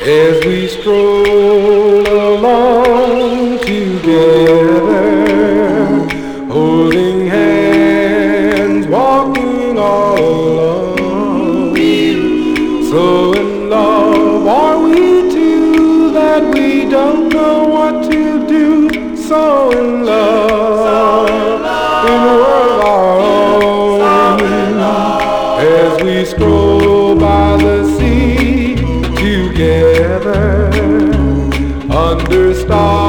as we stroll along together, holding hands, walking all alone. So in love are we two that we don't know what to do. So in love in a world of our own, as we stroll by the sea together under stars.